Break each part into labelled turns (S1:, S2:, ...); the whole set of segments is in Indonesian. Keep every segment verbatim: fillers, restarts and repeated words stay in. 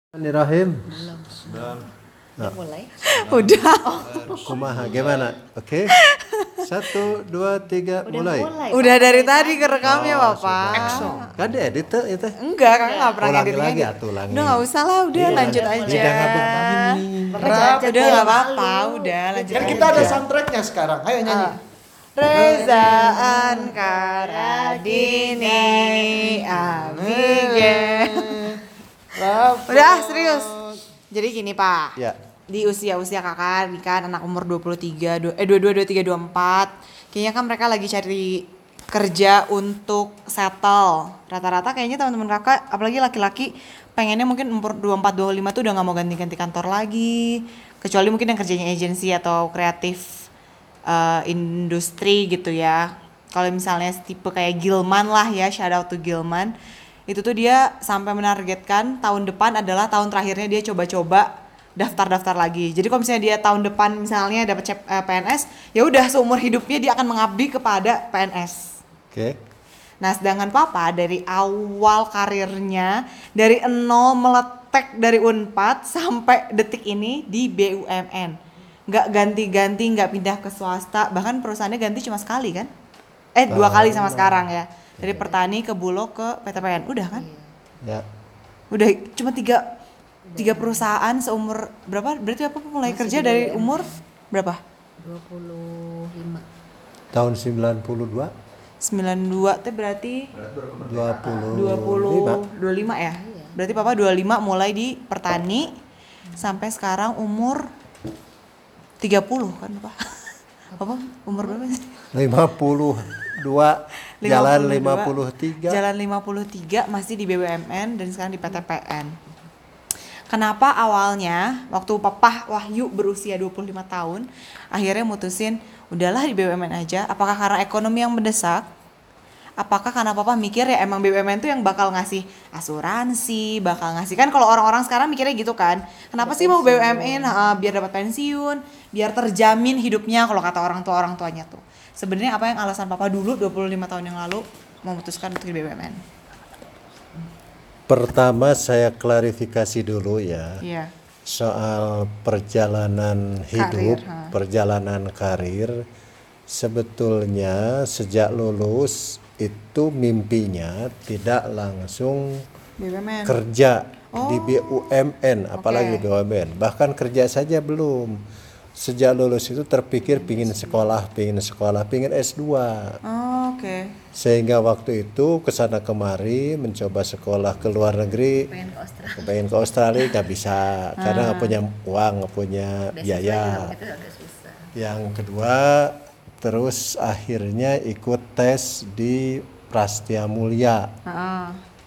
S1: Bismillahirrahmanirrahim.
S2: Belum.
S3: Dan
S2: Udah mulai?
S4: Udah.
S1: Kumaha gimana? Oke. Satu, dua, tiga,
S2: Udah
S1: mulai.
S2: mulai.
S4: Udah
S2: Pak.
S4: dari tadi kerekamnya
S1: Oh,
S4: Bapak.
S1: sudah. Kan diedit tuh itu.
S4: Enggak, kan nggak pernah
S1: Ulangi
S4: ngedit
S1: lagi,
S4: ngedit.
S1: atuh, ulangi.
S4: Udah nggak usah lah, udah
S1: Iya,
S4: lanjut
S2: udah
S4: aja.
S2: mulai.
S1: Jangan begini.
S2: Rap,
S4: Udah nggak apa-apa, udah lanjut
S3: kan
S4: aja.
S3: kita ada soundtracknya sekarang. Ayo nyanyi.
S4: Ah. Reza Ankara Dini Amige. Udah serius. Jadi gini Pak.
S1: Ya.
S4: Di usia-usia kakak nih kan anak umur dua puluh tiga, du- eh dua puluh dua, dua puluh tiga, dua puluh empat. Kayaknya kan mereka lagi cari kerja untuk settle. Rata-rata kayaknya teman-teman kakak, apalagi laki-laki pengennya mungkin umur dua puluh empat, dua puluh lima tuh udah gak mau ganti-ganti kantor lagi. Kecuali mungkin yang kerjanya agensi atau kreatif uh, industri gitu ya. Kalau misalnya tipe kayak Gilman lah ya, shout out to Gilman. Itu tuh dia sampai menargetkan tahun depan adalah tahun terakhirnya dia coba-coba daftar-daftar lagi. Jadi kalau misalnya dia tahun depan misalnya dapat C- eh, P N S, ya udah seumur hidupnya dia akan mengabdi kepada P N S.
S1: Oke.
S4: Nah, sedangkan Papa dari awal karirnya dari nol meletek dari Unpad sampai detik ini di B U M N. Nggak ganti-ganti, nggak pindah ke swasta, bahkan perusahaannya ganti cuma sekali kan? Eh, dua kali sama sekarang ya. Dari Pertani ke Bulog ke P T P N. Udah kan?
S1: Ya.
S4: Udah cuma tiga tiga perusahaan seumur berapa? Berarti apa mulai
S2: Masih
S4: kerja
S2: di
S4: dari
S2: B U M N.
S4: umur berapa?
S2: dua puluh lima.
S1: Tahun sembilan puluh dua,
S4: sembilan puluh dua itu berarti
S1: dua puluh
S4: dua puluh
S1: lima.
S4: dua puluh lima ya.
S2: Iya.
S4: Berarti Papa dua puluh lima mulai di Pertani sampai sekarang umur tiga puluh kan Papa? Papa umur berapa sih?
S1: lima puluh dua, jalan lima puluh tiga.
S4: Jalan lima puluh tiga masih di B U M N dan sekarang di P T P N. Kenapa awalnya waktu Papa Wahyu berusia dua puluh lima tahun akhirnya mutusin udahlah di B U M N aja? Apakah karena ekonomi yang mendesak? Apakah karena Papa mikir ya emang B U M N tuh yang bakal ngasih asuransi, bakal ngasih kan kalau orang-orang sekarang mikirnya gitu kan. Kenapa sih mau B U M N? Ha, biar dapat pensiun, biar terjamin hidupnya kalau kata orang tua orang tuanya tuh. Sebenarnya apa yang alasan Papa dulu dua puluh lima tahun yang lalu memutuskan untuk di B U M N?
S1: Pertama saya klarifikasi dulu ya.
S4: Iya.
S1: Soal perjalanan hidup,
S4: Karir, ha.
S1: perjalanan karir, sebetulnya sejak lulus itu mimpinya tidak langsung
S4: B U M N.
S1: kerja
S4: Oh,
S1: di B U M N, apalagi
S4: oke.
S1: B U M N, bahkan kerja saja belum. Sejak lulus itu terpikir pingin sekolah, pingin sekolah, pingin S dua.
S4: Oh, oke.
S1: Sehingga waktu itu kesana kemari mencoba sekolah ke luar negeri,
S2: Pengen ke Australia.
S1: pengen ke Australia nggak bisa karena nggak punya uang, nggak punya
S2: Beasiswa
S1: biaya.
S2: juga itu agak susah.
S1: Yang kedua, terus akhirnya ikut tes di Prastia Mulia
S4: Heeh.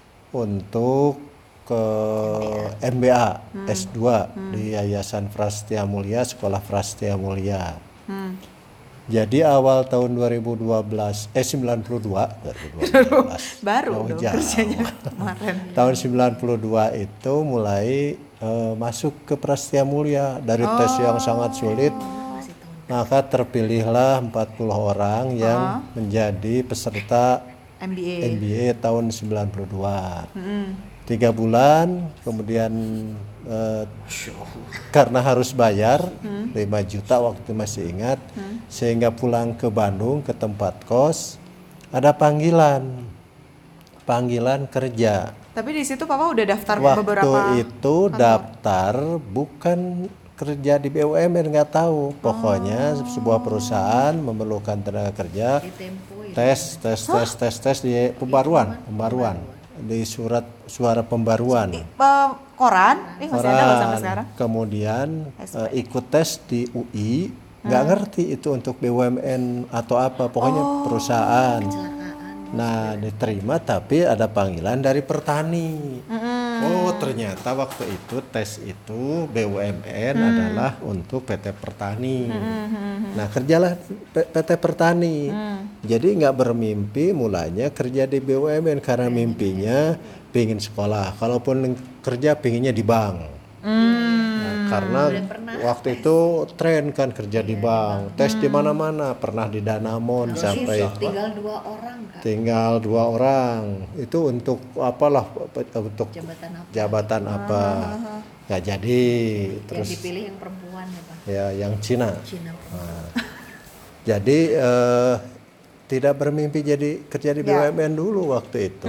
S1: untuk ke M B A S dua di Yayasan Prastia Mulia, Sekolah Prastia Mulia.
S4: Hmm.
S1: Jadi awal tahun dua ribu dua belas, eh sembilan puluh dua, dua ribu dua belas.
S4: Baru
S1: Jauh
S4: dong
S1: jauh.
S4: kerjanya kemarin.
S1: Tahun sembilan puluh dua itu mulai eh, masuk ke Prastia Mulia dari tes yang sangat sulit.
S2: Masih tahun.
S1: Maka terpilihlah empat puluh orang yang menjadi peserta
S4: M B A.
S1: M B A tahun sembilan puluh dua.
S4: Mm-mm.
S1: Tiga bulan, kemudian eh, karena harus bayar lima juta waktu itu masih ingat, sehingga pulang ke Bandung ke tempat kos, ada panggilan, panggilan kerja.
S4: Tapi di situ Papa udah daftar
S1: Waktu
S4: beberapa
S1: itu daftar bukan kerja di B U M N, nggak tahu, pokoknya sebuah perusahaan memerlukan tenaga kerja,
S2: Di Tempo ya.
S1: tes tes tes tes tes di pembaruan, pembaruan di surat suara pembaruan.
S4: eh, koran, eh masih ada loh sampai sekarang.
S1: Kemudian eh, ikut tes di U I, nggak ngerti itu untuk B U M N atau apa, pokoknya perusahaan. Nah, diterima tapi ada panggilan dari Pertani. Oh, ternyata waktu itu tes itu B U M N adalah untuk P T Pertani. Nah, kerjalah P- PT Pertani. Jadi nggak bermimpi mulanya kerja di B U M N karena mimpinya pingin sekolah. Kalaupun kerja pinginnya di bank. Nah, karena waktu itu tren kan kerja di bank, tes di mana-mana, pernah di Danamon sampai
S2: Tinggal dua orang Kak.
S1: tinggal dua orang. Itu untuk apalah, untuk
S2: Jabatan apa?
S1: jabatan apa. nggak jadi.
S2: Yang
S1: Terus
S2: dipilih yang perempuan ya Pak.
S1: ya yang Cina.
S2: Cina perempuan.
S1: Jadi eh, tidak bermimpi jadi kerja di
S4: Ya.
S1: B U M N dulu waktu itu.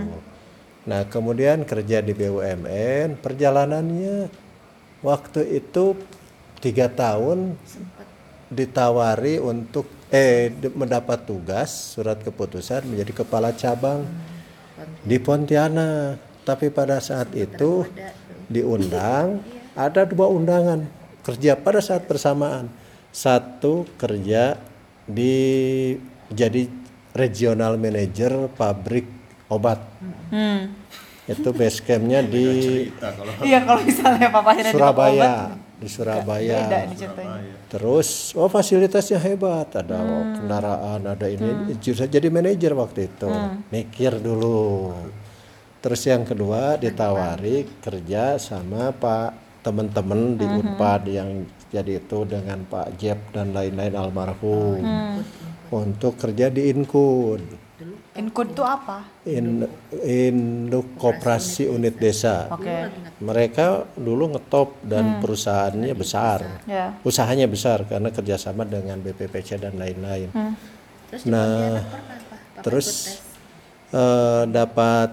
S1: Nah kemudian kerja di B U M N, perjalanannya waktu itu tiga tahun ditawari untuk eh di- mendapat tugas surat keputusan menjadi kepala cabang di Pontianak. Tapi pada saat itu diundang, ada dua undangan kerja pada saat bersamaan. Satu kerja di jadi regional manager pabrik obat.
S4: Hmm.
S1: Itu base campnya di
S4: Iya kalau misalnya papanya ada di toko obat,
S1: Surabaya, di Surabaya.
S4: beda nih ceritanya.
S1: Terus oh fasilitasnya hebat, ada kendaraan, ada ini. Justru jadi manajer waktu itu. Mikir dulu. Terus yang kedua ditawari kerja sama Pak teman-teman di Unpad yang jadi itu dengan Pak Jeb dan lain-lain almarhum untuk kerja di Inkud.
S4: Inkud tuh apa?
S1: In, Induk Koperasi Unit Desa.
S4: Oke.
S1: Mereka dulu ngetop dan perusahaannya besar.
S4: Ya.
S1: Usahanya besar karena kerjasama dengan B P P C dan lain-lain.
S2: Terus di
S1: Nah,
S2: Pontianak pernah Pak? Bapak
S1: terus
S2: ikut tes.
S1: eh, dapat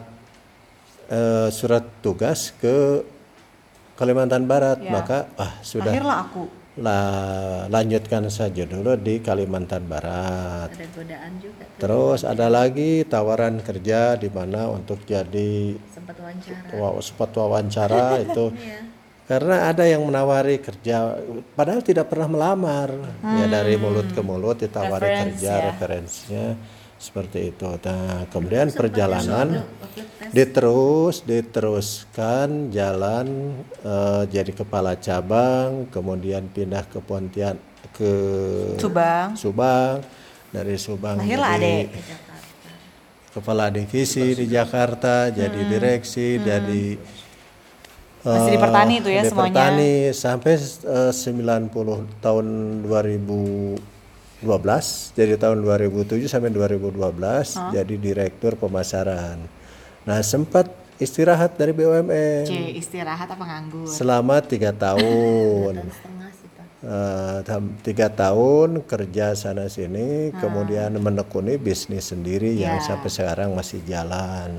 S1: eh, surat tugas ke Kalimantan Barat,
S4: Ya.
S1: maka ah sudah
S4: Akhirlah aku.
S1: lah lanjutkan saja dulu di Kalimantan Barat.
S2: Ada godaan juga tuh.
S1: Terus ada lagi tawaran kerja di mana untuk jadi
S2: Sempat wawancara.
S1: wa- sempat wawancara itu
S2: Iya.
S1: karena ada yang menawari kerja padahal tidak pernah melamar ya dari mulut ke mulut ditawari
S4: Reference,
S1: kerja
S4: ya.
S1: referensinya seperti itu. Nah kemudian perjalanan
S2: Waktu tes
S1: diterus diteruskan jalan eh, jadi kepala cabang kemudian pindah ke Pontianak ke
S4: Subang.
S1: Subang dari Subang
S4: Lahirlah
S1: jadi
S4: Adek.
S2: ke Jakarta.
S1: kepala divisi di Jakarta jadi direksi jadi
S4: Masih di
S1: eh,
S4: Pertani itu ya
S1: di
S4: semuanya.
S1: Pertani sampai eh, sembilan puluh tahun dua ribu dua belas jadi tahun dua ribu tujuh sampai dua ribu dua belas jadi direktur pemasaran. Nah sempat istirahat dari B U M N
S4: C istirahat apa nganggur?
S1: selama tiga tahun.
S2: Tahun setengah sih Pak.
S1: Eh, tam- tiga tahun kerja sana sini kemudian menekuni bisnis sendiri yang
S4: Ya.
S1: sampai sekarang masih jalan.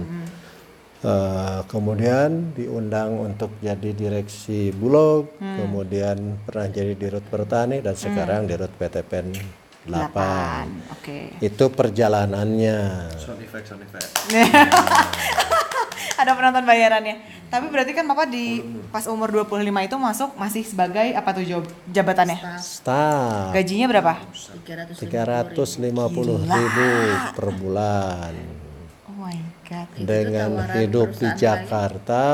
S1: Eh, kemudian diundang untuk jadi direksi Bulog, kemudian pernah jadi dirut Pertani dan sekarang dirut P T P N delapan.
S4: Oke.
S1: Itu perjalanannya.
S5: Sound effect, sound effect.
S4: Ada penonton bayarannya. Tapi berarti kan Papa di pas umur dua puluh lima itu masuk masih sebagai apa tuh job jabatannya?
S1: Staf
S4: Gajinya berapa?
S1: tiga ratus lima puluh ribu per bulan.
S4: Oh my god.
S1: Dengan
S2: tawaran
S1: hidup di
S2: perusahaan
S1: Jakarta,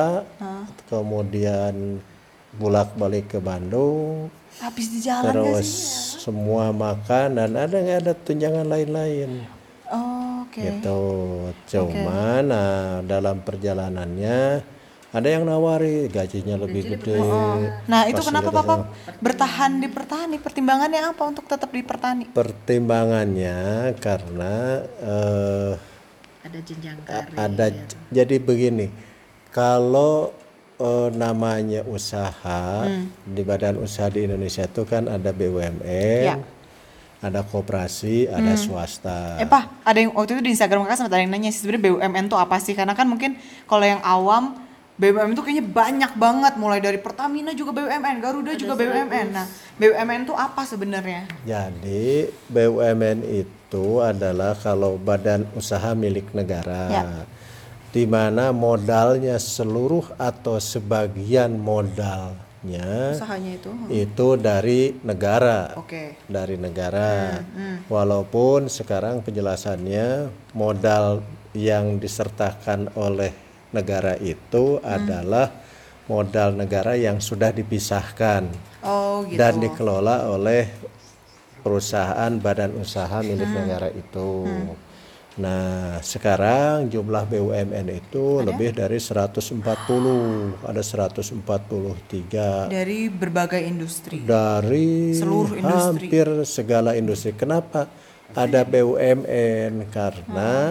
S1: kemudian bolak-balik ke Bandung,
S4: Habis di jalan gak
S1: terus
S4: sih?
S1: semua makan dan ada nggak ada tunjangan lain-lain
S4: Oh, oke.
S1: gitu. Cuman nah, dalam perjalanannya ada yang nawari gajinya lebih gede.
S4: Nah, itu
S1: Fasilitas
S4: kenapa Papa
S1: yang-
S4: bertahan di Pertani? Pertimbangannya apa untuk tetap di Pertani?
S1: Pertimbangannya karena eh,
S2: Ada jenjang karir.
S1: ada jadi begini, kalau eh, namanya usaha di badan usaha di Indonesia itu kan ada B U M N,
S4: Ya.
S1: ada koperasi, ada swasta.
S4: Eh Pak, ada yang waktu itu di Instagram Kakak sempat ada yang nanya sih sebenarnya B U M N tuh apa sih? Karena kan mungkin kalau yang awam B U M N tuh kayaknya banyak banget, mulai dari Pertamina juga B U M N, Garuda juga B U M N. Nah, B U M N tuh apa sebenarnya?
S1: Jadi B U M N itu adalah kalau badan usaha milik negara,
S4: Ya.
S1: di mana modalnya seluruh atau sebagian modalnya
S4: Usahanya itu.
S1: itu dari negara.
S4: Oke.
S1: Dari negara. Walaupun sekarang penjelasannya modal yang disertakan oleh negara itu adalah modal negara yang sudah dipisahkan
S4: Oh, gitu.
S1: dan dikelola oleh perusahaan badan usaha milik negara itu. Nah, sekarang jumlah B U M N itu lebih dari seratus empat puluh, ada seratus empat puluh tiga
S4: Dari berbagai industri.
S1: dari
S4: Seluruh industri.
S1: hampir segala industri. Kenapa ada B U M N? Karena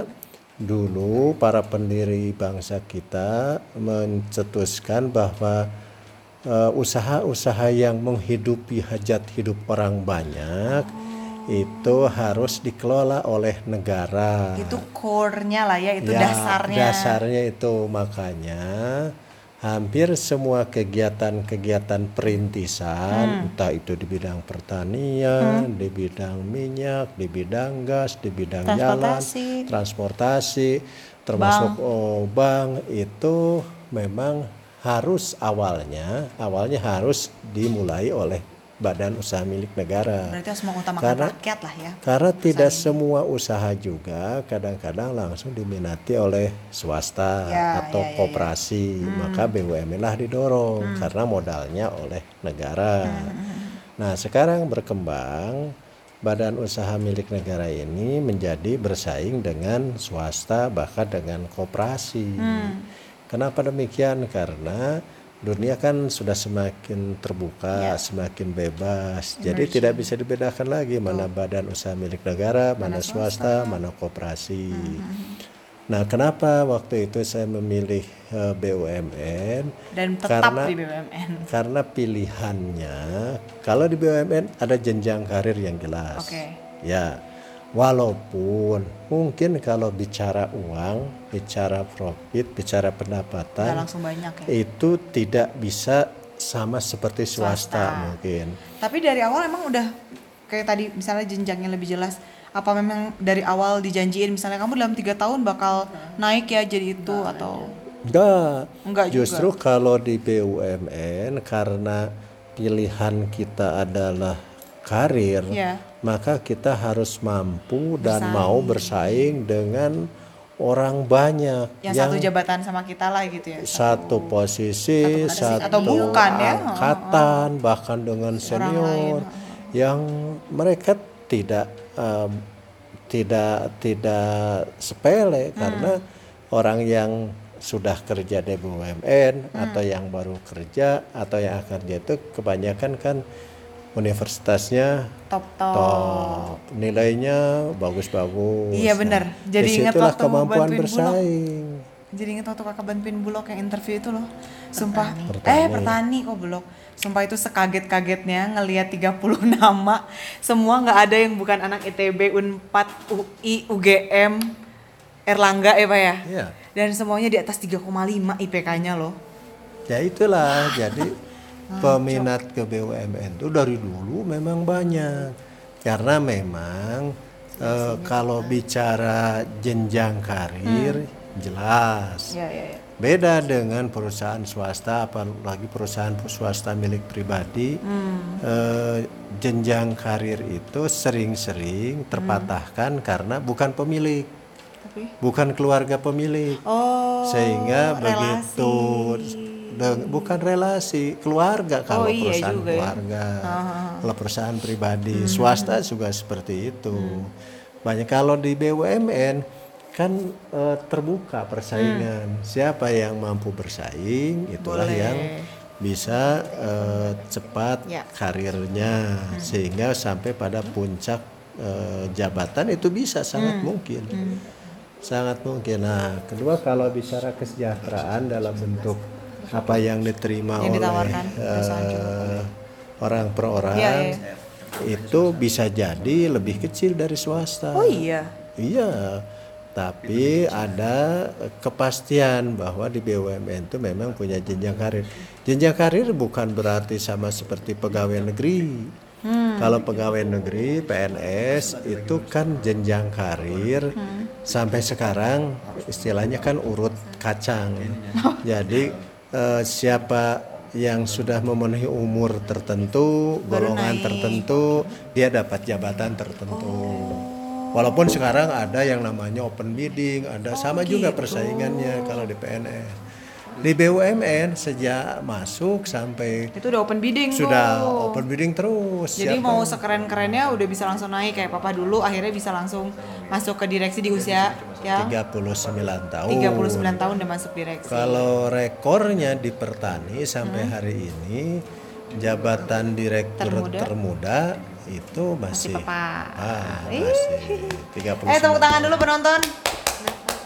S1: dulu para pendiri bangsa kita mencetuskan bahwa eh, usaha-usaha yang menghidupi hajat hidup orang banyak itu harus dikelola oleh negara.
S4: Itu core-nya lah ya, itu
S1: Ya,
S4: dasarnya.
S1: Dasarnya itu, makanya hampir semua kegiatan-kegiatan perintisan, entah itu di bidang pertanian, di bidang minyak, di bidang gas, di bidang jalan,
S4: Transportasi.
S1: transportasi, termasuk oh, bank, itu memang harus awalnya, awalnya harus dimulai oleh badan usaha milik negara.
S4: Berarti harus mengutamakan
S1: Karena-
S4: rakyat lah ya.
S1: Karena tidak semua usaha juga kadang-kadang langsung diminati oleh swasta
S4: Ya,
S1: atau
S4: ya, ya, ya.
S1: koperasi, maka B U M N lah didorong karena modalnya oleh negara. Nah, sekarang berkembang badan usaha milik negara ini menjadi bersaing dengan swasta bahkan dengan koperasi. Kenapa demikian? Karena dunia kan sudah semakin terbuka, semakin bebas. Jadi tidak bisa dibedakan lagi mana badan usaha milik negara, mana, swasta, mana koperasi. Nah, kenapa waktu itu saya memilih eh, B U M N?
S4: Dan tetap
S1: Karena
S4: di B U M N.
S1: karena pilihannya, kalau di B U M N ada jenjang karir yang jelas.
S4: Oke.
S1: Ya, walaupun mungkin kalau bicara uang, bicara profit, bicara
S4: Nggak
S1: pendapatan,
S4: langsung banyak ya.
S1: itu tidak bisa sama seperti swasta,
S4: Swasta.
S1: mungkin.
S4: Tapi dari awal emang udah kayak tadi misalnya jenjangnya lebih jelas. Apa memang dari awal dijanjiin misalnya kamu dalam tiga tahun bakal naik ya jadi itu atau
S1: Enggak.
S4: Enggak juga.
S1: Justru kalau di B U M N karena pilihan kita adalah karir,
S4: Iya.
S1: maka kita harus mampu dan mau bersaing dengan orang banyak
S4: yang satu jabatan sama kita lah gitu ya.
S1: satu posisi,
S4: satu-
S1: satu,
S4: atau bukan ya.
S1: angkatan, bahkan dengan senior yang mereka tidak um, tidak tidak sepele karena orang yang sudah kerja di B U M N atau yang baru kerja atau yang akan kerja itu kebanyakan kan universitasnya
S4: Top top.
S1: top, nilainya bagus-bagus.
S4: Iya, benar. Jadi ingat
S1: disitulah
S4: waktu
S1: kemampuan
S4: bantuin Bulog.
S1: bersaing.
S4: Jadi inget waktu kakak bantuin Bulog yang interview itu loh. Sumpah.
S1: Pertani.
S4: Eh pertani kok Bulog. Sumpah itu sekaget-kagetnya ngelihat tiga puluh nama. Semua nggak ada yang bukan anak I T B, Unpad, U I, U G M, Erlangga ya Pak ya.
S1: Iya.
S4: Dan semuanya di atas tiga koma lima I P K-nya loh.
S1: Ya itulah, jadi peminat ke B U M N itu dari dulu memang banyak. Karena memang eh, kalau bicara jenjang karir jelas.
S4: Iya iya iya.
S1: Beda dengan perusahaan swasta, apalagi perusahaan swasta milik pribadi, eh, jenjang karir itu sering-sering terpatahkan karena bukan pemilik,
S4: Tapi
S1: bukan keluarga pemilik,
S4: oh
S1: sehingga
S4: relasi.
S1: begitu de- bukan relasi keluarga kalau
S4: Oh, iya
S1: perusahaan
S4: juga ya.
S1: keluarga, kalau perusahaan pribadi, swasta juga seperti itu. Banyak kalau di B U M N kan eh, terbuka persaingan. Siapa yang mampu bersaing, itulah
S4: Boleh.
S1: yang bisa eh, cepat
S4: Ya.
S1: karirnya sehingga sampai pada puncak eh, jabatan itu bisa sangat mungkin. Sangat mungkin. Nah, kedua kalau bicara kesejahteraan dalam bentuk apa yang diterima
S4: Yang
S1: oleh
S4: ditawarkan perusahaan
S1: eh, orang per orang
S4: Iya, iya.
S1: itu bisa jadi lebih kecil dari swasta.
S4: Oh iya.
S1: Iya, tapi ada kepastian bahwa di B U M N itu memang punya jenjang karir. Jenjang karir bukan berarti sama seperti pegawai negeri. Kalau pegawai negeri P N S itu kan jenjang karir sampai sekarang istilahnya kan urut kacang. Jadi eh, siapa yang sudah memenuhi umur tertentu, golongan tertentu, dia dapat jabatan tertentu. Walaupun sekarang ada yang namanya open bidding, ada sama juga persaingannya kalau di P N S. Di B U M N sejak masuk sampai
S4: Itu udah open bidding
S1: sudah
S4: tuh.
S1: open bidding terus.
S4: Jadi
S1: Siapa-
S4: mau sekeren-kerennya udah bisa langsung naik kayak papa dulu akhirnya bisa langsung masuk ke direksi di usia ya
S1: tiga puluh sembilan tahun.
S4: tiga puluh sembilan tahun udah masuk direksi.
S1: Kalau rekornya di Pertani sampai
S4: Hmm.
S1: hari ini jabatan direktur
S4: Termuda.
S1: termuda, itu masih,
S4: papa.
S1: ah, masih tiga puluh
S4: Eh tepuk
S1: sembilan
S4: tangan dulu penonton.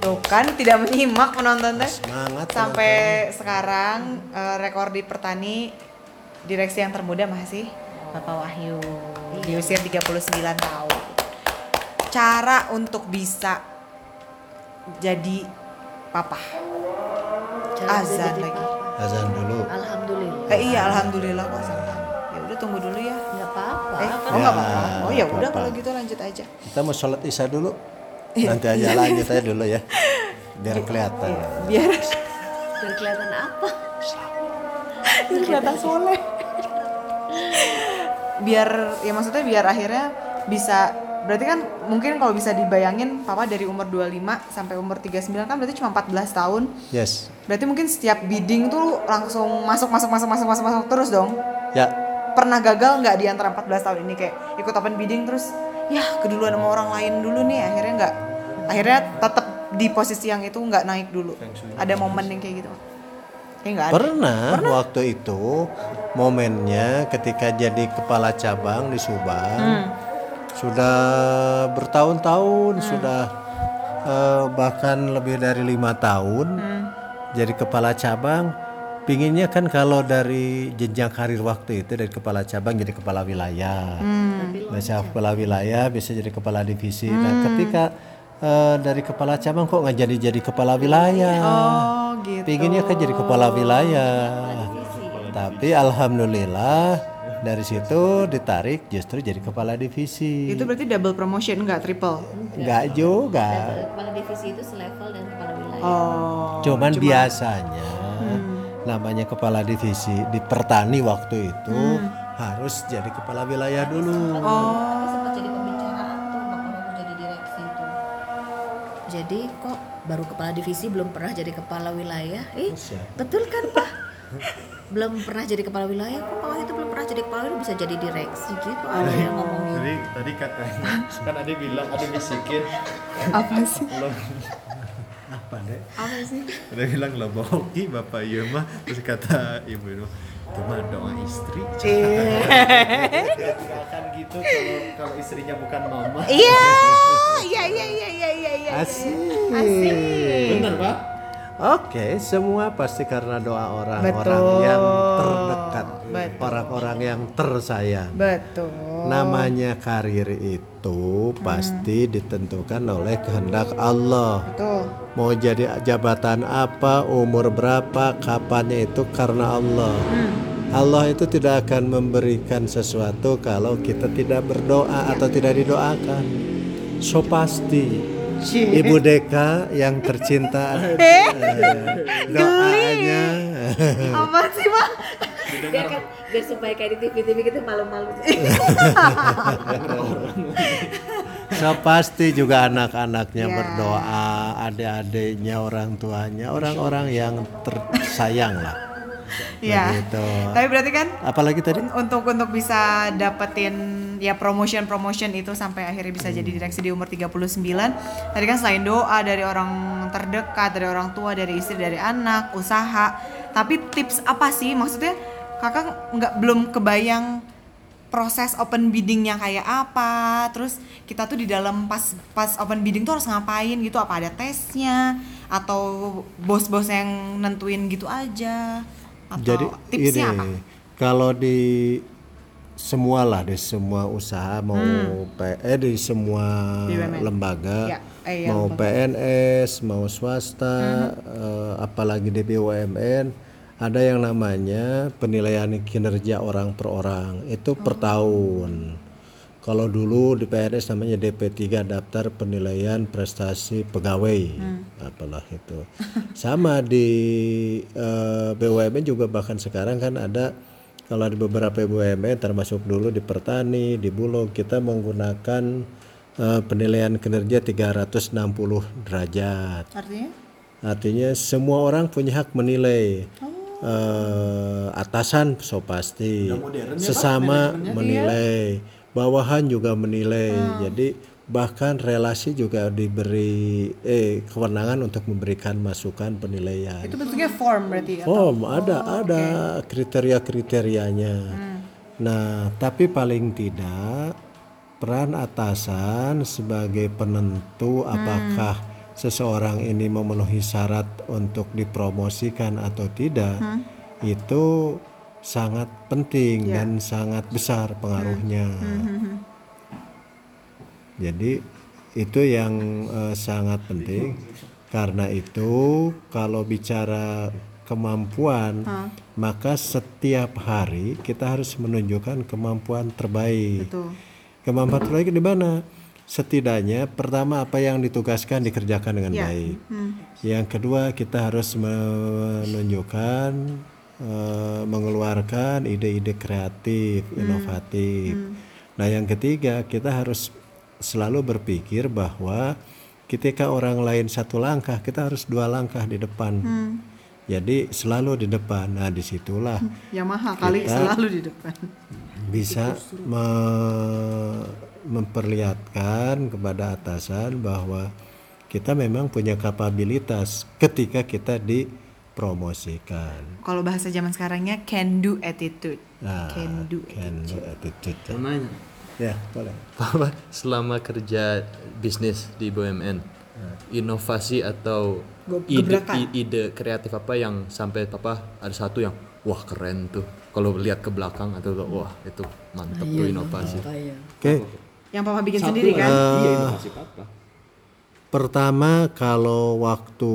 S4: Tuh kan tidak menyimak penontonnya.
S1: Semangat
S4: Sampai sekarang eh, rekor di Pertani direksi yang termuda masih Bapak Wahyu. Di usia tiga puluh sembilan tahun. Cara untuk bisa jadi papa.
S2: Cara
S4: Azan
S2: jadi
S4: lagi.
S2: papa.
S1: azan dulu.
S2: Alhamdulillah.
S4: Eh iya alhamdulillah kok azan. Ya udah tunggu dulu ya.
S2: Nggak apa-apa.
S4: Eh,
S2: kan
S4: oh
S1: Ya,
S4: nggak apa-apa. Oh ya
S1: nggak
S4: udah
S1: apa-apa.
S4: kalau gitu lanjut aja.
S1: Kita mau sholat isya dulu. Nanti aja lanjut aja dulu ya. Biar kelihatan.
S4: Biar
S2: biar kelihatan apa?
S4: biar kelihatan soleh. Biar ya maksudnya biar akhirnya bisa, berarti kan mungkin kalau bisa dibayangin papa dari umur dua puluh lima sampai umur tiga puluh sembilan kan berarti cuma empat belas tahun.
S1: Yes.
S4: Berarti mungkin setiap bidding tuh langsung masuk masuk masuk masuk masuk masuk terus dong.
S1: Ya.
S4: Pernah gagal nggak di antara empat belas tahun ini kayak ikut open bidding terus ya keduluan sama orang lain dulu nih, akhirnya nggak, akhirnya tetap di posisi yang itu nggak naik dulu. Ada momen yang kayak gitu. Kayak nggak ada.
S1: Pernah, waktu itu momennya ketika jadi kepala cabang di Subang.
S4: Hmm.
S1: Sudah bertahun-tahun, sudah eh, bahkan lebih dari lima tahun jadi kepala cabang. Pinginnya kan kalau dari jenjang karir waktu itu dari kepala cabang jadi kepala wilayah, bisa kepala wilayah, bisa jadi kepala divisi. Nah ketika eh, dari kepala cabang kok nggak jadi jadi kepala wilayah?
S4: Oh gitu.
S1: Pinginnya kan jadi kepala wilayah. Tapi alhamdulillah dari situ ditarik justru jadi kepala divisi.
S4: Itu berarti double promotion enggak triple?
S1: Enggak juga.
S2: Kepala divisi itu selevel dengan kepala wilayah.
S4: Oh.
S1: Cuman biasanya namanya kepala divisi di Pertani waktu itu harus jadi kepala wilayah dulu.
S2: Tapi sempat jadi pembicaraan tuh bapak waktu jadi direksi itu. Jadi kok baru kepala divisi belum pernah jadi kepala wilayah? Eh betul kan Pak? Belum pernah jadi kepala wilayah, kok Pak Wahyu itu belum pernah jadi kepala wilayah bisa jadi direksi gitu, ada yang ngomong gitu.
S3: Jadi tadi katanya kan Ade bilang, Ade bisikin
S4: Apa sih?
S3: lo
S1: Apa deh?
S2: Apa sih?
S3: Ade bilang lo bohongi bapak iya mah, terus kata ibu itu itu mah doa istri. Gak akan gitu kalau kalau istrinya bukan mama.
S4: Iya, iya, iya, iya, iya, iya, iya.
S1: Asik.
S3: Bener Pak?
S1: Oke, semua pasti karena doa orang-orang
S4: Betul.
S1: yang terdekat,
S4: Betul.
S1: orang-orang yang tersayang.
S4: Betul.
S1: Namanya karir itu pasti ditentukan oleh kehendak Allah.
S4: Betul.
S1: Mau jadi jabatan apa, umur berapa, kapannya itu karena Allah. Allah itu tidak akan memberikan sesuatu kalau kita tidak berdoa atau tidak didoakan. So pasti Ibu Deka yang tercinta, eh, doanya
S4: Apa sih, Pak?
S2: Biar kan biar supaya kayak di T V T V kita malu-malu.
S1: so pasti juga anak-anaknya
S4: Ya.
S1: berdoa, adik-adiknya, orang tuanya, orang-orang yang tersayang lah.
S4: Iya.
S1: Begitu.
S4: Tapi berarti kan
S1: Apalagi tadi?
S4: untuk untuk bisa dapetin ya promotion promotion itu sampai akhirnya bisa jadi direksi di umur tiga puluh sembilan. Tadi kan selain doa dari orang terdekat, dari orang tua, dari istri, dari anak, usaha. Tapi tips apa sih? Maksudnya kakak nggak belum kebayang proses open biddingnya kayak apa. Terus kita tuh di dalam pas pas open bidding tuh harus ngapain gitu? Apa ada tesnya? Atau bos-bos yang nentuin gitu aja? Atau
S1: Jadi
S4: tipsnya
S1: ini
S4: apa?
S1: kalau di semua lah, di semua usaha mau P- eh di semua
S4: B U M N.
S1: lembaga,
S4: Ya, eh, ya,
S1: mau
S4: lembaga.
S1: P N S, mau swasta, eh, apalagi di B U M N, ada yang namanya penilaian kinerja orang per orang itu per tahun. Kalau dulu di P N S namanya D P tiga, daftar penilaian prestasi pegawai, apalah itu. Sama di eh, B U M N juga, bahkan sekarang kan ada, kalau di beberapa B U M N termasuk dulu di Pertani, di Bulog, kita menggunakan eh, penilaian kinerja tiga ratus enam puluh derajat.
S4: Artinya?
S1: Artinya semua orang punya hak menilai. Eh, atasan so pasti, sesama menilai, bawahan juga menilai. Jadi bahkan relasi juga diberi eh kewenangan untuk memberikan masukan penilaian.
S4: Itu bentuknya form berarti ya?
S1: Oh, ada ada kriteria-kriterianya. Nah, tapi paling tidak peran atasan sebagai penentu apakah seseorang ini memenuhi syarat untuk dipromosikan atau tidak, itu sangat penting dan sangat besar pengaruhnya. Jadi itu yang eh, sangat penting. Karena itu kalau bicara kemampuan, maka setiap hari kita harus menunjukkan kemampuan terbaik.
S4: Betul.
S1: Kemampuan terbaik di mana? Setidaknya pertama apa yang ditugaskan dikerjakan dengan baik. Yang kedua kita harus menunjukkan, eh, mengeluarkan ide-ide kreatif, inovatif. Nah yang ketiga kita harus selalu berpikir bahwa ketika orang lain satu langkah, kita harus dua langkah di depan. Jadi selalu di depan. Nah disitulah
S4: Yamaha kali
S1: Kita-
S4: selalu di depan.
S1: bisa me- memperlihatkan kepada atasan bahwa kita memang punya kapabilitas ketika kita dipromosikan.
S4: Kalau bahasa zaman sekarangnya can do attitude.
S1: Nah,
S4: Can do
S1: can do attitude.
S3: Mau nanya,
S1: Ya, boleh.
S3: Bapak selama kerja bisnis di B U M N, inovasi atau
S4: Ge-
S3: ide,
S4: gebrakan.
S3: i- ide kreatif apa yang sampai Papa ada satu yang wah keren tuh. Kalau lihat ke belakang atau wah itu mantep tuh inovasi.
S1: Oke.
S4: Yang papa bikin sendiri kan?
S3: Iya inovasi Papa.
S1: Pertama kalau waktu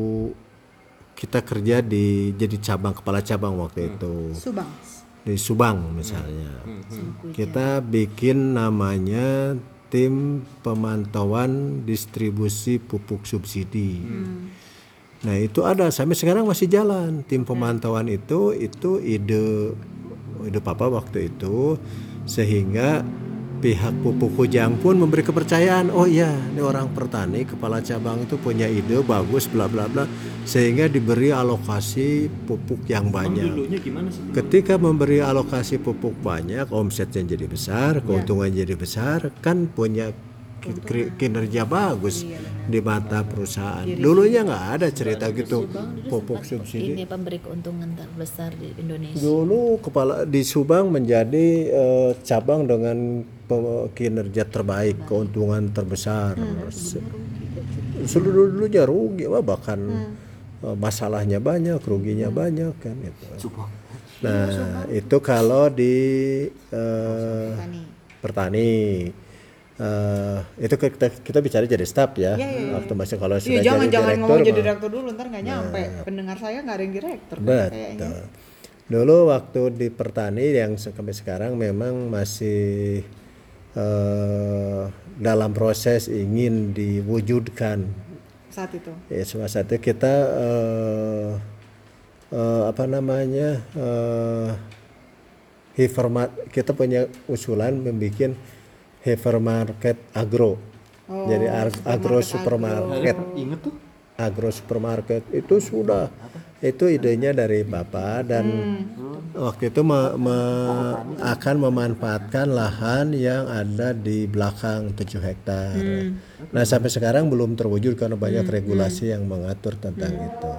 S1: kita kerja di jadi cabang kepala cabang waktu itu
S4: Subang.
S1: di Subang misalnya, kita bikin namanya tim pemantauan distribusi pupuk subsidi. Nah itu ada sampai sekarang masih jalan tim pemantauan itu itu ide ide papa waktu itu, sehingga pihak pupuk Kujang pun memberi kepercayaan, oh iya ini orang petani kepala cabang itu punya ide bagus bla bla bla, sehingga diberi alokasi pupuk yang banyak.
S3: Dulunya gimana sih?
S1: Ketika memberi alokasi pupuk banyak, omsetnya jadi besar, keuntungan jadi besar, kan punya ki- ki- kinerja bagus di mata perusahaan. Dulunya nggak ada cerita gitu pupuk subsidi.
S2: Ini pemberi keuntungan terbesar di Indonesia.
S1: Dulu kepala di Subang menjadi eh, cabang dengan pe- kinerja terbaik, keuntungan terbesar. Se- Seluruh dulunya rugi, wah, bahkan eh, masalahnya banyak, ruginya banyak kan itu. Nah itu kalau di eh, Pertani. Eh, itu kita, kita bicara jadi staff ya. Waktu masih kalau sudah
S4: Iya jangan
S1: jadi
S4: jangan
S1: direktur
S4: ngomong jadi
S1: mah-
S4: direktur dulu ntar nggak nyampe. Pendengar saya nggak ada yang direktur kayaknya.
S1: Betul. Dulu waktu di Pertani yang sampai sekarang memang masih eh, dalam proses ingin diwujudkan.
S4: Saat itu.
S1: Ya, salah satu kita eh, eh, apa namanya eh, hypermart, kita punya usulan membuat hypermarket agro. Jadi ar- agro supermarket.
S3: Ingat tuh?
S1: Agro supermarket itu sudah itu idenya dari Bapak dan waktu itu me- me- akan memanfaatkan lahan yang ada di belakang tujuh hektar. Nah sampai sekarang belum terwujud karena banyak regulasi yang mengatur tentang itu.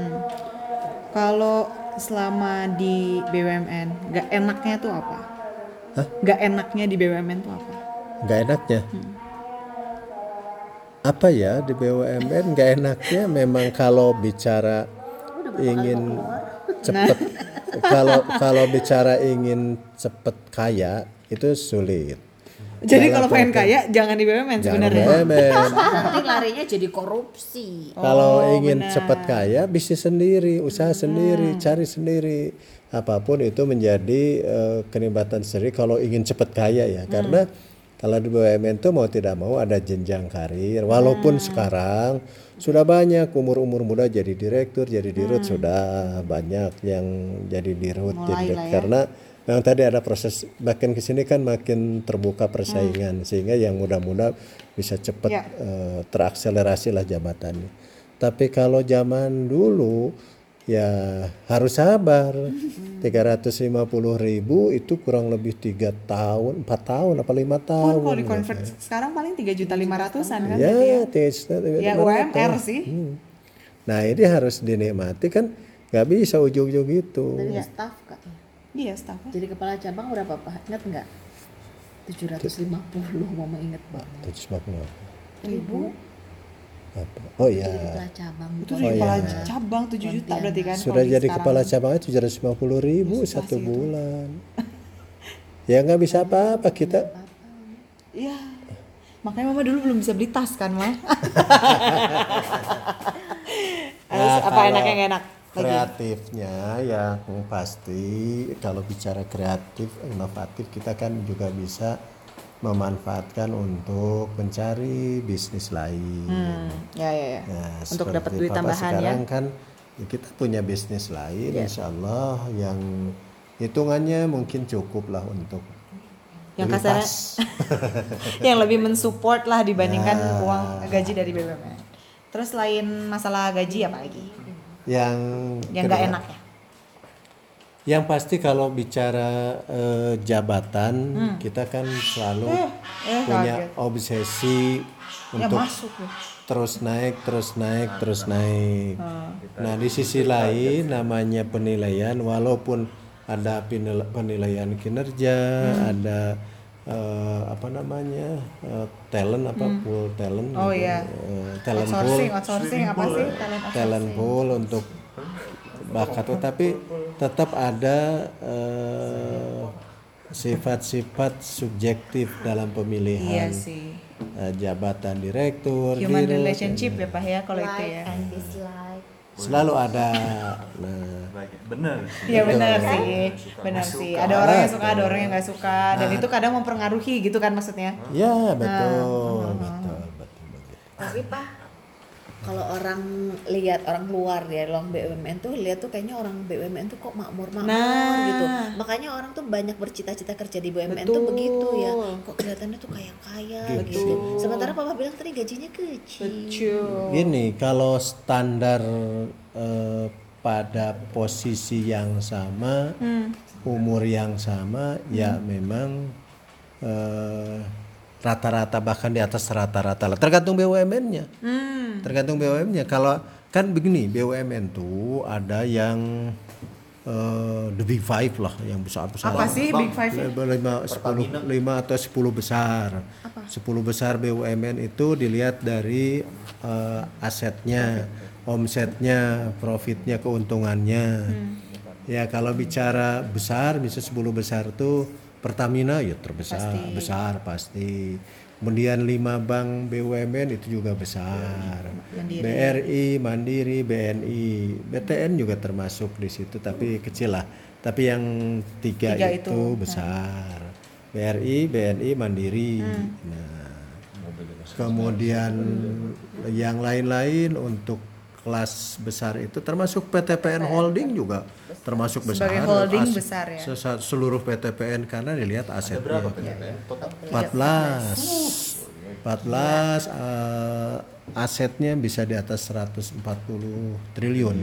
S4: Kalau selama di B U M N nggak enaknya tuh apa?
S1: Hah?
S4: Nggak enaknya di B U M N tuh apa?
S1: Nggak enaknya? Apa ya di B U M N nggak enaknya memang kalau bicara ingin cepet kalau kalau bicara ingin cepet kaya itu sulit.
S4: Jadi
S1: Dalam
S4: kalau pengen
S1: konteks-
S4: kaya jangan di B U M N
S1: Jangan
S4: sebenarnya.
S1: B U M N.
S2: Nanti larinya jadi korupsi.
S1: Kalau
S4: Oh,
S1: ingin
S4: benar.
S1: cepat kaya, bisnis sendiri, usaha sendiri, cari sendiri. Apapun itu menjadi eh, kenikmatan sendiri kalau ingin cepat kaya ya. Karena kalau di B U M N itu mau tidak mau ada jenjang karir. Walaupun sekarang sudah banyak umur-umur muda jadi direktur, jadi dirut sudah banyak yang jadi dirut.
S4: Mulai
S1: jadi
S4: lah ya.
S1: karena yang tadi ada proses makin kesini kan makin terbuka persaingan sehingga yang muda-muda bisa cepat
S4: Ya.
S1: eh, terakselerasi lah jabatannya. Tapi kalau zaman dulu ya harus sabar. tiga ratus lima puluh ribu itu kurang lebih tiga tahun, empat tahun apa lima
S4: Pun
S1: tahun.
S4: kalau di convert sekarang paling tiga juta lima ratusan kan?
S1: Ya, tiga juta
S4: Ya
S1: lima
S4: U M R
S1: ratus.
S4: sih.
S1: Hmm. Nah ini harus dinikmati kan, nggak bisa ujung-ujung gitu.
S2: Dari staff kak.
S4: Iya staff.
S2: Jadi kepala cabang berapa pak? Ingat nggak? tujuh ratus lima puluh mama inget banget.
S1: tujuh ratus lima puluh.
S2: Ribu.
S1: Apa? Oh
S2: Jadi
S1: iya.
S2: kepala cabang.
S4: Itu
S2: di
S4: jadi kepala
S1: iya.
S4: cabang tujuh juta berarti kan.
S1: Sudah
S4: kalau di
S1: jadi
S4: sekarang.
S1: kepala cabangnya tujuh ratus lima puluh ribu
S4: Susah
S1: satu
S4: sih itu.
S1: bulan. Ya nggak bisa apa-apa kita.
S4: Iya. Makanya mama dulu belum bisa beli tas kan, Ma. Terus
S1: Nah,
S4: apa
S1: kalau
S4: enaknya nggak enak? Lagi.
S1: Kreatifnya yang pasti kalau bicara kreatif, inovatif kita kan juga bisa memanfaatkan untuk mencari bisnis lain.
S4: Hmm, ya ya ya.
S1: Nah,
S4: Untuk
S1: seperti
S4: dapat duit
S1: Papa
S4: tambahan ya.
S1: sekarang kan ya kita punya bisnis lain,
S4: Ya.
S1: insya Allah yang hitungannya mungkin cukup lah untuk
S4: Yang
S1: beli
S4: kasarnya
S1: tas.
S4: yang lebih mensupport lah dibandingkan
S1: Ya.
S4: uang gaji dari B U M N. Terus selain masalah gaji apa lagi?
S1: Yang
S4: Yang nggak
S1: kedua,
S4: enak ya?
S1: Yang pasti kalau bicara eh, jabatan kita kan selalu
S4: Hmm. eh,
S1: punya
S4: kaget.
S1: obsesi
S4: Ya
S1: untuk
S4: masuk loh.
S1: terus naik, terus naik, terus naik.
S4: Hmm.
S1: Nah di sisi lain namanya penilaian, walaupun ada penil- penilaian kinerja, ada eh, apa namanya eh, talent apa pool talent,
S4: Oh
S1: gitu.
S4: iya.
S1: Eh, talent pool,
S4: Outsourcing, outsourcing apa sih? Talent
S1: talent
S4: outsourcing.
S1: pool untuk bakat, tapi tetap ada eh, sifat-sifat subjektif dalam
S4: Iya
S1: pemilihan
S4: sih.
S1: eh, jabatan direktur,
S4: Human
S1: dirut,
S4: relationship ya Pak ya kalau itu ya.
S2: and dislike.
S1: selalu ada. Nah,
S3: Bener.
S4: Iya benar sih, benar sih. Ada orang yang suka, ada orang yang nggak suka, dan itu kadang mempengaruhi gitu kan maksudnya.
S1: ya betul, betul, betul, betul.
S2: Tapi Pak, kalau orang lihat orang luar ya, orang B U M N tuh lihat tuh kayaknya orang B U M N tuh kok makmur-makmur
S4: Nah.
S2: gitu. Makanya orang tuh banyak bercita-cita kerja di B U M N tuh
S4: Betul.
S2: begitu ya. Kok kelihatannya tuh kaya-kaya gitu. Sementara Papa bilang tadi gajinya kecil.
S4: Betul.
S1: Gini, kalau standar eh, pada posisi yang sama, umur yang sama, ya memang eh, rata-rata bahkan di atas rata-rata lah. Tergantung B U M N-nya. Tergantung B U M N-nya. Kalau kan begini, B U M N tuh ada yang eh, the big five lah, yang besar-besar.
S4: Apa sih Big Five?
S1: lima, sepuluh, lima atau sepuluh besar. Sepuluh besar B U M N itu dilihat dari eh, asetnya, omsetnya, profitnya, keuntungannya. Ya kalau bicara besar, bisa sepuluh besar tuh Pertamina ya terbesar, besar pasti. Kemudian lima bank B U M N itu juga besar. B R I, Mandiri, B N I, B T N juga termasuk di situ tapi kecil lah. Tapi yang tiga,
S4: Tiga
S1: itu,
S4: itu,
S1: besar. B R I, B N I, Mandiri. Nah, kemudian yang lain-lain untuk kelas besar itu termasuk P T P N Holding juga termasuk besar.
S4: Sebagai holding
S1: As-
S4: besar ya.
S1: sesa- Seluruh P T P N karena dilihat asetnya. empat belas empat belas eh, asetnya bisa di atas seratus empat puluh triliun.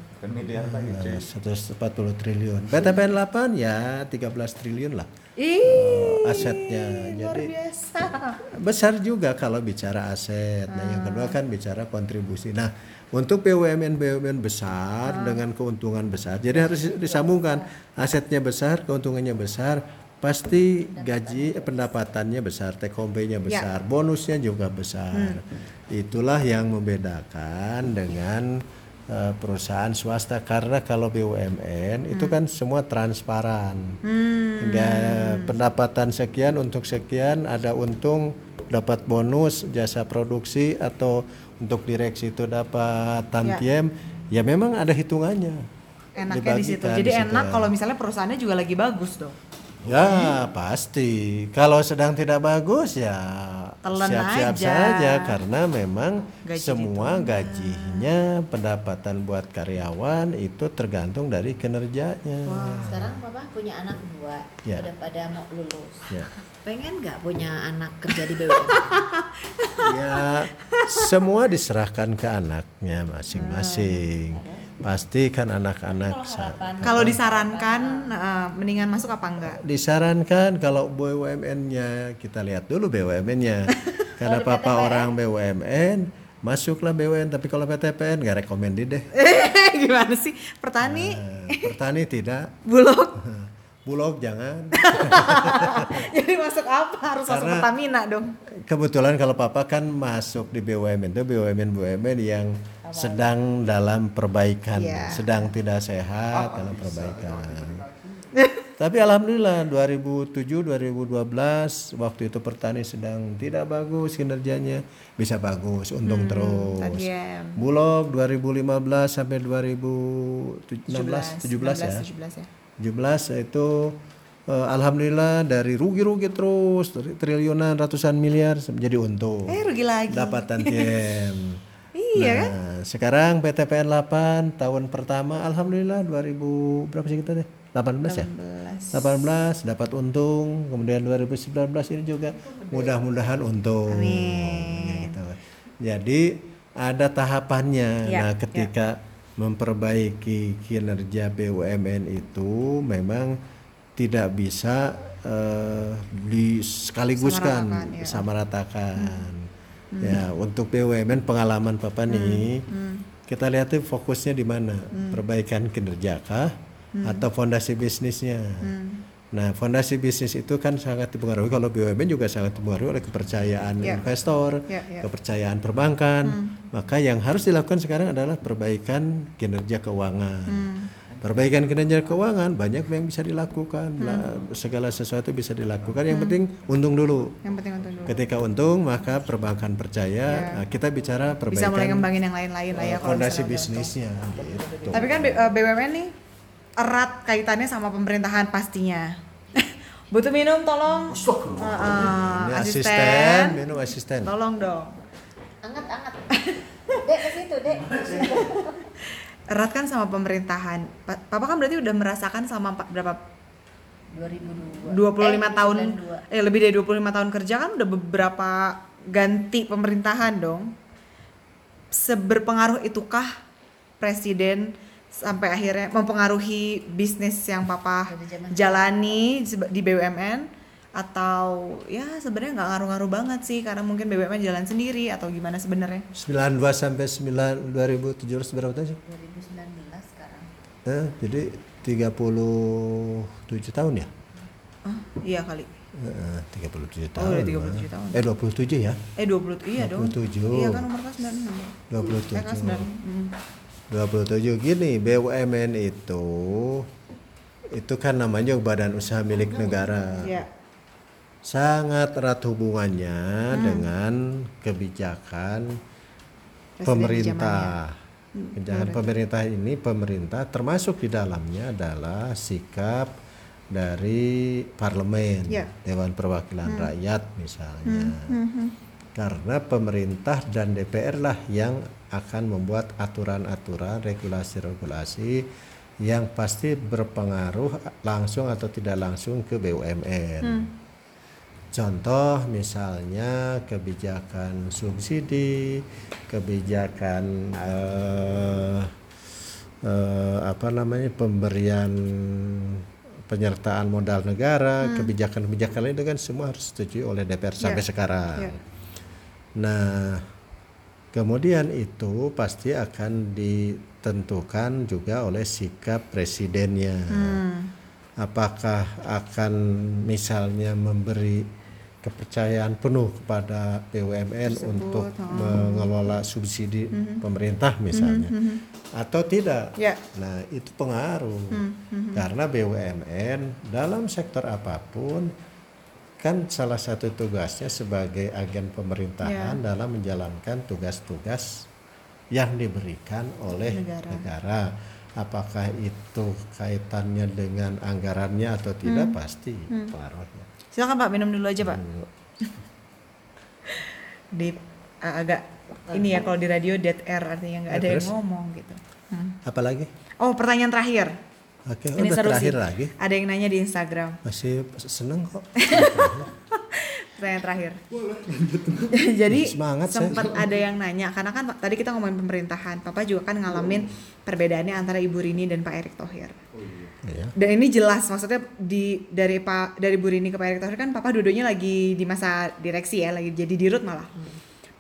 S1: Nah, seratus empat puluh triliun. P T P N delapan ya tiga belas triliun lah.
S4: Ih,
S1: eh, asetnya.
S4: luar
S1: Jadi
S4: biasa.
S1: besar juga kalau bicara aset. Nah, yang kedua kan bicara kontribusi. Nah, untuk B U M N B U M N besar dengan keuntungan besar. Jadi harus disambungkan. Asetnya besar, keuntungannya besar, pasti gaji eh, pendapatannya besar, take home pay-nya besar, bonusnya juga besar. Itulah yang membedakan dengan eh, perusahaan swasta karena kalau B U M N itu kan semua transparan. Hingga pendapatan sekian untuk sekian ada untung, dapat bonus jasa produksi atau untuk direksi itu dapat tantiem, ya, memang ada hitungannya.
S4: Enaknya di situ.
S1: Dibagikan
S4: Jadi
S1: di situ.
S4: enak kalau misalnya perusahaannya juga lagi bagus dong.
S1: Ya pasti. Kalau sedang tidak bagus ya
S4: Telan
S1: siap-siap
S4: aja.
S1: saja karena memang
S4: Gaji
S1: semua gajinya pendapatan buat karyawan itu tergantung dari kinerjanya.
S2: Sekarang Papa punya anak dua,
S1: Ya.
S2: udah pada mau lulus.
S1: Ya.
S2: Pengen nggak punya anak kerja di B U M N?
S1: Ya semua diserahkan ke anaknya masing-masing. Pasti kan anak-anak sa-
S4: Kalau disarankan eh, mendingan masuk apa enggak?
S1: disarankan kalau B U M N-nya kita lihat dulu B U M N-nya. Karena papa orang B U M N, masuklah B U M N. Tapi kalau P T P N nggak rekomendasi deh.
S4: Gimana sih? Pertani,
S1: Nah, Pertani tidak.
S4: Bulog.
S1: Bulog jangan.
S4: Jadi masuk apa? Harus masuk
S1: Karena-
S4: Pertamina dong.
S1: Kebetulan kalau papa kan masuk di B U M N itu B U M N B U M N yang sedang dalam perbaikan,
S4: Iya.
S1: sedang tidak sehat dalam perbaikan. Tapi alhamdulillah dua ribu tujuh dua ribu dua belas waktu itu Pertani sedang tidak bagus kinerjanya, bisa bagus, untung terus.
S4: Tadiem.
S1: Bulog dua ribu lima belas sampai dua ribu enam belas tujuh belas ya.
S4: tujuh belas ya.
S1: tujuh belas itu eh, alhamdulillah dari rugi-rugi terus tri- triliunan ratusan miliar menjadi untung.
S4: Eh rugi lagi.
S1: Dapatan Tiem.
S4: Iya
S1: nah, sekarang P T P N delapan tahun pertama alhamdulillah dua ribu berapa sih kita deh? delapan belas ya? delapan belas dapat untung, kemudian dua ribu sembilan belas ini juga mudah-mudahan untung. Gitu. Jadi ada tahapannya.
S4: Ya,
S1: nah, ketika memperbaiki kinerja B U M N itu memang tidak bisa eh, diskaliguskan,
S4: Samaratakan, ya.
S1: samaratakan. Ya, untuk B U M N pengalaman Papa nih, kita lihat tuh fokusnya di mana? Perbaikan kinerja kah atau fondasi bisnisnya? Nah, fondasi bisnis itu kan sangat dipengaruhi, kalau B U M N juga sangat dipengaruhi oleh kepercayaan
S4: Ya.
S1: investor,
S4: Ya, ya.
S1: kepercayaan perbankan. Maka yang harus dilakukan sekarang adalah perbaikan kinerja keuangan. Perbaikan kinerja keuangan banyak yang bisa dilakukan, lah, segala sesuatu bisa dilakukan. Yang penting untung dulu.
S4: Yang penting untung dulu.
S1: Ketika untung maka perbankan percaya. Nah, kita bicara
S4: Bisa mulai
S1: perbaikan
S4: ngembangin yang lain-lain lah ya
S1: eh,
S4: kalau
S1: fondasi
S4: misalnya udah
S1: bisnisnya gitu.
S4: Tapi kan B- eh, B U M N nih erat kaitannya sama pemerintahan pastinya. Butuh minum tolong. Uh, uh,
S1: Ini asisten,
S4: asisten.
S1: minum asisten.
S4: Tolong dong.
S2: Anget-anget. Dek ke situ, Dek.
S4: Erat kan sama pemerintahan. Pa- Papa kan berarti udah merasakan sama empat, berapa
S2: dua ribu dua.
S4: dua puluh lima
S2: Eh,
S4: tahun
S2: sembilan puluh dua.
S4: eh lebih dari dua puluh lima tahun kerja kan udah beberapa ganti pemerintahan dong. Seberpengaruh itukah presiden sampai akhirnya mempengaruhi bisnis yang Papa
S2: Dari zaman
S4: jalani seba- di B U M N, atau ya sebenarnya nggak ngaruh-ngaruh banget sih karena mungkin B U M N jalan sendiri atau gimana sebenarnya?
S1: sembilan puluh dua sampai sembilan dua ribu tujuh belas berapa tahun sih?
S2: dua ribu sembilan belas sekarang.
S1: Eh, jadi tiga puluh tujuh tahun ya?
S4: Oh, iya kali.
S1: Eh, tiga puluh tujuh
S4: Oh,
S1: tahun.
S4: udah tiga puluh tujuh
S1: Mah.
S4: tahun.
S1: Eh dua puluh tujuh ya?
S4: Eh dua puluh iya dong.
S1: dua puluh tujuh.
S4: Iya kan umur kelas sembilan puluh enam. ya?
S1: dua puluh
S4: Eh kelas
S1: tujuh.
S4: sembilan. Hmm.
S1: dua puluh tujuh gini, B U M N itu itu kan namanya badan usaha milik negara.
S4: Iya.
S1: Sangat erat hubungannya
S4: Hmm.
S1: dengan kebijakan
S4: Presiden
S1: pemerintah.
S4: Hmm,
S1: Kebijakan pemerintah ini, pemerintah termasuk di dalamnya adalah sikap dari parlemen,
S4: Ya.
S1: Dewan Perwakilan Rakyat misalnya. Karena pemerintah dan D P R lah yang akan membuat aturan-aturan, regulasi-regulasi yang pasti berpengaruh langsung atau tidak langsung ke B U M N. Contoh misalnya kebijakan subsidi, kebijakan eh, eh, apa namanya pemberian penyertaan modal negara, kebijakan-kebijakan lain itu kan semua harus disetujui oleh D P R sampai sekarang.
S4: Ya.
S1: Nah, kemudian itu pasti akan ditentukan juga oleh sikap presidennya. Apakah akan misalnya memberi kepercayaan penuh kepada B U M N untuk mengelola subsidi pemerintah misalnya, atau tidak?
S4: Ya.
S1: Nah, itu pengaruh. Karena B U M N dalam sektor apapun kan salah satu tugasnya sebagai agen pemerintahan dalam menjalankan tugas-tugas yang diberikan oleh
S4: Negara.
S1: negara. Apakah itu kaitannya dengan anggarannya atau tidak, pasti pengaruhnya.
S4: Silakan Pak minum dulu aja Pak. Di uh, agak ini ya kalau di radio dead air artinya nggak
S1: Ya,
S4: ada yang
S1: terus?
S4: ngomong gitu. Hmm.
S1: Apalagi?
S4: Oh pertanyaan terakhir.
S1: Oke,
S4: Ini
S1: udah
S4: seru
S1: terakhir
S4: sih.
S1: lagi.
S4: Ada yang nanya di Instagram.
S1: Masih seneng kok.
S4: Pertanyaan terakhir. Jadi
S1: Semangat saya.
S4: sempat ada yang nanya karena kan tadi kita ngomongin pemerintahan. Papa juga kan ngalamin perbedaannya antara Ibu Rini dan Pak Erick Thohir.
S1: Ya.
S4: Dan ini jelas maksudnya di dari Pak dari Bu Rini ke Pak Erick Thohir kan Papa dua-duanya lagi di masa direksi ya, lagi jadi dirut malah.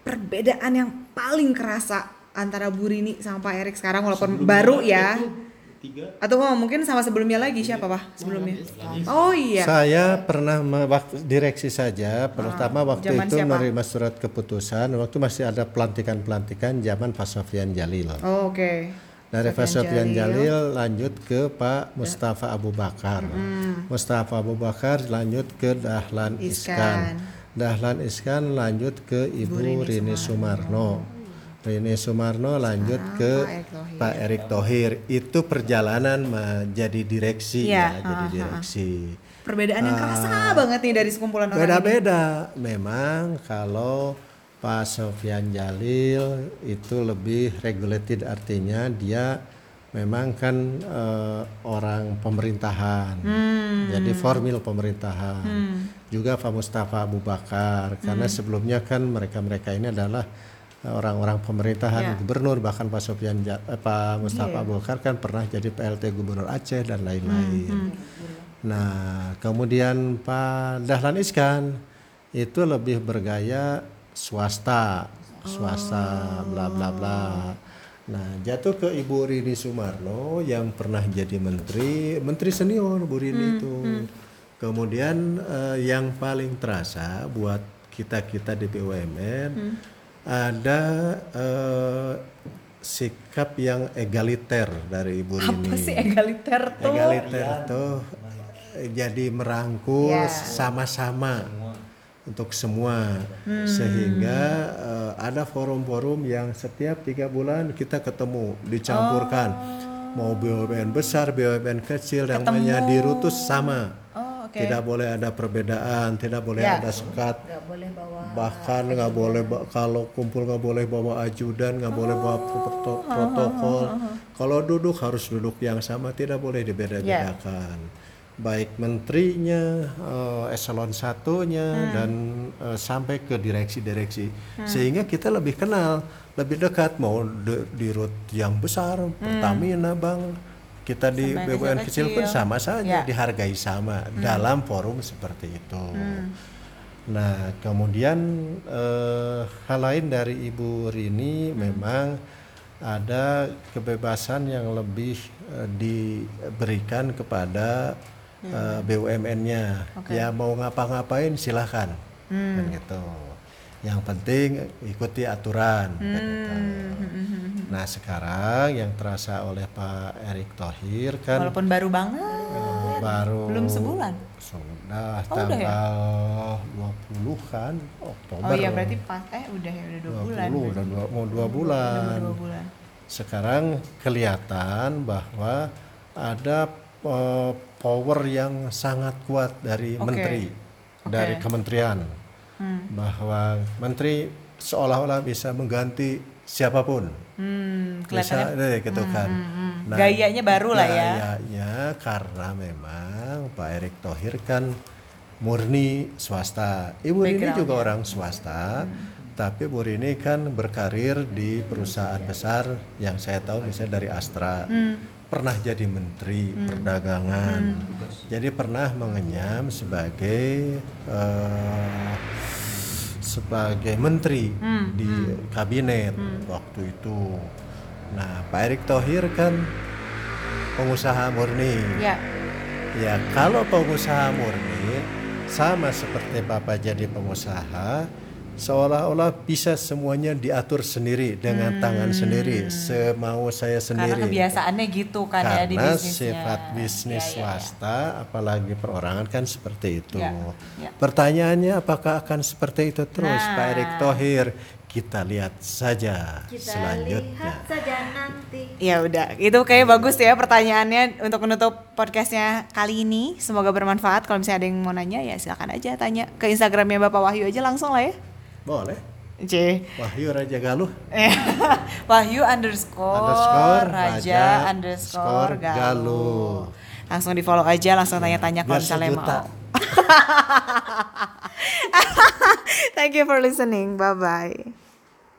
S4: Perbedaan yang paling kerasa antara Bu Rini sama Pak Erick sekarang walaupun baru ya. Atau oh, mungkin sama sebelumnya lagi siapa Pak sebelumnya? Oh iya.
S1: Saya pernah me- waktu direksi saja, pertama waktu
S4: zaman
S1: itu
S4: siapa?
S1: menerima surat keputusan, waktu masih ada pelantikan-pelantikan zaman Pak Sofyan Jalil.
S4: Oh, oke.
S1: Dari Pak
S4: Sofyan
S1: Sofyan Jalil lanjut ke Pak Mustafa Abu Bakar. Mustafa Abu Bakar lanjut ke Dahlan
S4: Iskan.
S1: Iskan. Dahlan Iskan lanjut ke Ibu Rini Sumarno. Rini Sumarno lanjut ke Pak Erick Thohir. Itu perjalanan menjadi direksi
S4: Iya,
S1: ya, jadi direksi.
S4: Perbedaan yang kerasa banget nih dari sekumpulan orang ini.
S1: Beda-beda. Memang kalau Pak Sofyan Jalil itu lebih regulated, artinya dia memang kan eh, orang pemerintahan, jadi formil pemerintahan. Juga Pak Mustafa Abu Bakar, karena sebelumnya kan mereka-mereka ini adalah orang-orang pemerintahan, gubernur, bahkan Pak Sofyan Ja- eh, Pak Mustafa Abu Bakar kan pernah jadi P L T Gubernur Aceh dan lain-lain. Nah, kemudian Pak Dahlan Iskan itu lebih bergaya swasta, swasta, bla bla bla. Nah, jatuh ke Ibu Rini Sumarno yang pernah jadi menteri, menteri senior Bu Rini itu. Kemudian eh, yang paling terasa buat kita-kita di B U M N ada eh, sikap yang egaliter dari Ibu Rini.
S4: Apa sih egaliter tuh?
S1: Egaliter tuh eh, jadi merangkul
S4: Ya.
S1: sama-sama untuk semua, sehingga eh, ada forum-forum yang setiap tiga bulan kita ketemu, dicampurkan, mau B U M N besar, B U M N kecil, yang namanya dirutus sama.
S4: Oh, oke.
S1: Tidak boleh ada perbedaan, tidak boleh
S4: Ya.
S1: ada sekat,
S2: Nggak boleh bawa
S1: bahkan nggak boleh ba- kalau kumpul nggak boleh bawa ajudan, nggak boleh bawa proto- protokol. Kalau duduk harus duduk yang sama, tidak boleh dibeda-bedakan. Baik menterinya, eh, eselon satunya, dan eh, sampai ke direksi-direksi, sehingga kita lebih kenal, lebih dekat. Mau de- di rut yang besar, Pertamina, Bang, kita di
S4: Sama
S1: B U M N
S4: yang
S1: kecil pun
S4: kecil.
S1: sama saja,
S4: Ya.
S1: dihargai sama dalam forum seperti itu. Nah, kemudian eh, hal lain dari Ibu Rini memang ada kebebasan yang lebih eh, diberikan kepada eh, B U M N-nya. Ya mau ngapa-ngapain silahkan, kan gitu. Yang penting ikuti aturan, kan gitu. Nah, sekarang yang terasa oleh Pak Erick Thohir kan
S4: Walaupun baru banget.
S1: eh, baru
S4: Belum sebulan?
S1: Sudah
S4: Oh, udah ya?
S1: tanggal dua puluh kan Oktober.
S4: Oh iya berarti pas eh udah ya udah dua bulan.
S1: dua puluh, udah dua, mau dua bulan.
S4: Udah dua bulan.
S1: Sekarang kelihatan bahwa ada eh, power yang sangat kuat dari
S4: Oke.
S1: menteri,
S4: Oke.
S1: dari kementerian, bahwa menteri seolah-olah bisa mengganti siapapun.
S4: Hmm,
S1: Bisa
S4: kelihatannya
S1: deh gitu kan. Nah,
S4: Gayanya baru lah ya.
S1: Gayanya karena memang Pak Erick Thohir kan murni swasta. Ibu Rini juga orang swasta, tapi Bu Rini kan berkarir di perusahaan besar yang saya tahu misalnya dari Astra. Pernah jadi menteri perdagangan. Jadi pernah mengenyam sebagai eh, sebagai menteri di kabinet waktu itu. Nah, Pak Erick Thohir kan pengusaha murni.
S4: Ya.
S1: Ya, kalau pengusaha murni sama seperti Bapak jadi pengusaha, seolah-olah bisa semuanya diatur sendiri dengan tangan sendiri, semau saya
S4: Karena
S1: sendiri.
S4: kebiasaannya gitu kan ya di
S1: Karena
S4: bisnisnya.
S1: sifat bisnis
S4: Ya, ya, ya.
S1: swasta, apalagi perorangan kan seperti itu.
S4: Ya, ya.
S1: Pertanyaannya apakah akan seperti itu terus,
S4: Nah.
S1: Pak Erick Thohir? Kita lihat saja
S2: kita
S1: selanjutnya.
S2: lihat saja nanti.
S4: Ya udah, itu kayak bagus ya pertanyaannya untuk menutup podcastnya kali ini. Semoga bermanfaat. Kalau misalnya ada yang mau nanya ya silakan aja tanya ke Instagramnya Bapak Wahyu aja langsung lah ya.
S1: Boleh.
S4: C.
S1: Wahyu Raja Galuh.
S4: Wahyu underscore,
S1: Underscore
S4: Raja,
S1: Raja
S4: underscore
S1: underscore
S4: Galuh.
S1: Galuh.
S4: Langsung di follow aja, langsung tanya-tanya kalau
S1: Biar
S4: misalnya
S1: sejuta.
S4: mau. Thank you for listening. Bye bye.